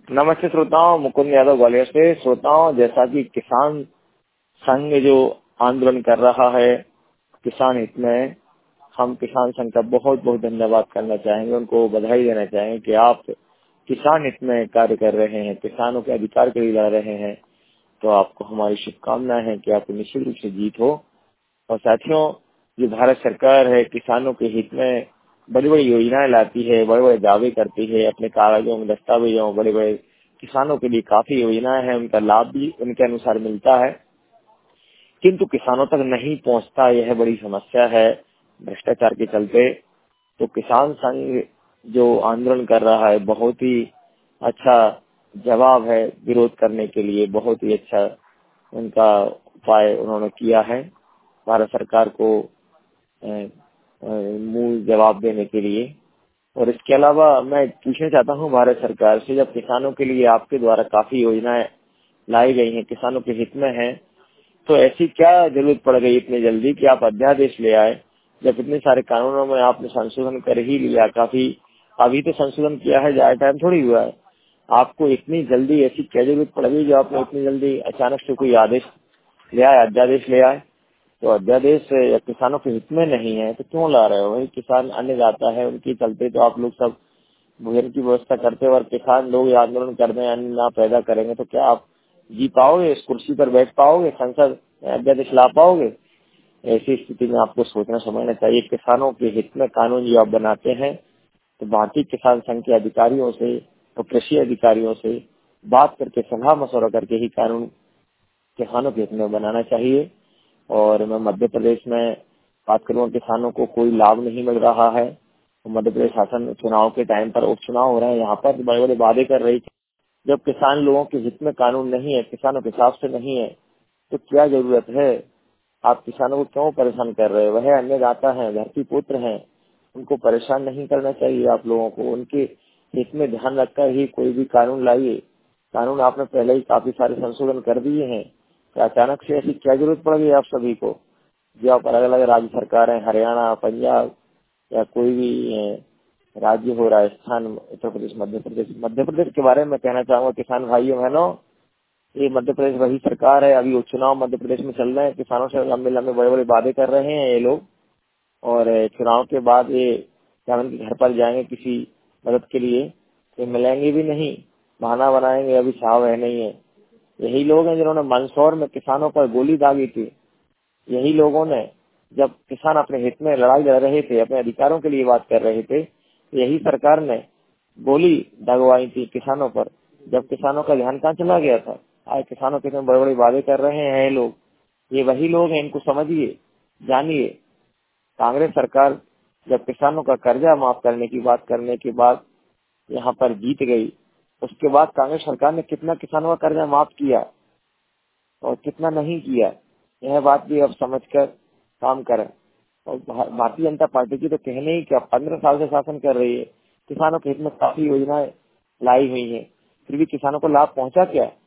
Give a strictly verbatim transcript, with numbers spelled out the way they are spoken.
नमस्ते श्रोताओं, मुकुंद यादव ग्वालियर से। श्रोताओं, जैसा कि किसान संघ जो आंदोलन कर रहा है किसान हित में, हम किसान संघ का बहुत बहुत धन्यवाद करना चाहेंगे, उनको बधाई देना चाहेंगे कि आप किसान हित में कार्य कर रहे हैं, किसानों के अधिकार के लिए लड़ रहे हैं। तो आपको हमारी शुभकामनाएं हैं कि आपको निश्चित रूप से जीत हो। और साथियों, जो भारत सरकार है किसानों के हित में बड़ी बड़ी योजनाएं लाती है, बड़े बड़े दावे करती है, अपने कागजों में दस्तावेजों बड़े बड़े किसानों के लिए काफी योजनाएं हैं, उनका लाभ भी उनके अनुसार मिलता है, किंतु किसानों तक नहीं पहुंचता। यह बड़ी समस्या है भ्रष्टाचार के चलते। तो किसान संघ जो आंदोलन कर रहा है बहुत ही अच्छा जवाब है विरोध करने के लिए, बहुत ही अच्छा उनका उपाय उन्होंने किया है भारत सरकार को मूल जवाब देने के लिए। और इसके अलावा मैं पूछना चाहता हूं भारत सरकार से, जब किसानों के लिए आपके द्वारा काफी योजनाएं लाई गई हैं, किसानों के हित में हैं, तो ऐसी क्या जरूरत पड़ गई इतनी जल्दी कि आप अध्यादेश ले आए, जब इतने सारे कानूनों में आपने संशोधन कर ही लिया। काफी अभी तो संशोधन किया है, ज्यादा टाइम थोड़ी हुआ है। आपको इतनी जल्दी ऐसी क्या जरूरत पड़ गई जो आपने इतनी जल्दी अचानक से कोई आदेश ले आए, अध्यादेश ले आए? तो अध्यादेश किसानों के हित में नहीं है तो क्यों ला रहे हो? वही किसान अन्य जाता है, उनके चलते तो आप लोग सब भोजन की व्यवस्था करते हो, और किसान लोग आंदोलन कर रहे हैं, अन्न ना पैदा करेंगे तो क्या आप जी पाओगे, इस कुर्सी पर बैठ पाओगे, संसद अध्यादेश ला पाओगे? ऐसी स्थिति में आपको सोचना समझना चाहिए। किसानों के हित में कानून जो आप बनाते हैं तो भारतीय किसान संघ के अधिकारियों से और कृषि अधिकारियों से बात करके, सलाह मशवरा करके ही कानून किसानों के हित में बनाना चाहिए। और मैं मध्य प्रदेश में बात करूँ, किसानों को कोई लाभ नहीं मिल रहा है। तो मध्य प्रदेश शासन चुनाव के टाइम पर उपचुनाव हो रहे हैं, यहाँ पर बड़े बड़े वादे कर रही थी। जब किसान लोगों के हित में कानून नहीं है, किसानों के हिसाब से नहीं है, तो क्या जरूरत है? आप किसानों को क्यों परेशान कर रहे हो? वह अन्नदाता हैं, धरती पुत्र हैं, उनको परेशान नहीं करना चाहिए आप लोगों को। उनके हित में ध्यान रखकर ही कोई भी कानून लाइए। कानून आपने पहले ही काफी सारे संशोधन कर दिए हैं, तो अचानक से ऐसी क्या जरूरत पड़ गई आप सभी को? जो आप अलग अलग राज्य सरकार है, हरियाणा, पंजाब या कोई भी राज्य हो, राजस्थान, उत्तर प्रदेश, मध्य प्रदेश मध्य प्रदेश के बारे में कहना चाहूंगा किसान भाइयों बहनों, ये मध्य प्रदेश वही सरकार है। अभी उपचुनाव मध्य प्रदेश में चल रहे हैं, किसानों से लंबे लंबे बड़े बड़े वादे कर रहे हैं ये लोग, और चुनाव के बाद ये क्या उनके घर पर जाएंगे किसी मदद के लिए तो मिलेंगे भी नहीं, बहाना बनाएंगे अभी साहब है नहीं है। यही लोग हैं जिन्होंने मंदसौर में किसानों पर गोली दागी थी। यही लोगों ने, जब किसान अपने हित में लड़ाई लड़ रहे थे, अपने अधिकारों के लिए बात कर रहे थे, यही सरकार ने गोली दागवाई थी किसानों पर। जब किसानों का ध्यान कहाँ चला गया था? आज किसानों के बड़े बड़े वादे कर रहे हैं ये लोग। ये वही लोग हैं, इनको समझिए, जानिए। कांग्रेस सरकार जब किसानों का कर्जा माफ करने की बात करने के बाद यहाँ पर जीत गई, उसके बाद कांग्रेस सरकार ने कितना किसानों का कर्जा माफ किया और कितना नहीं किया, यह बात भी अब समझकर काम करें। और भारतीय जनता पार्टी की तो कहने ही क्या, पंद्रह साल से शासन कर रही है, किसानों के हित में काफी योजनाएं लाई हुई हैं, फिर भी किसानों को लाभ पहुंचा क्या?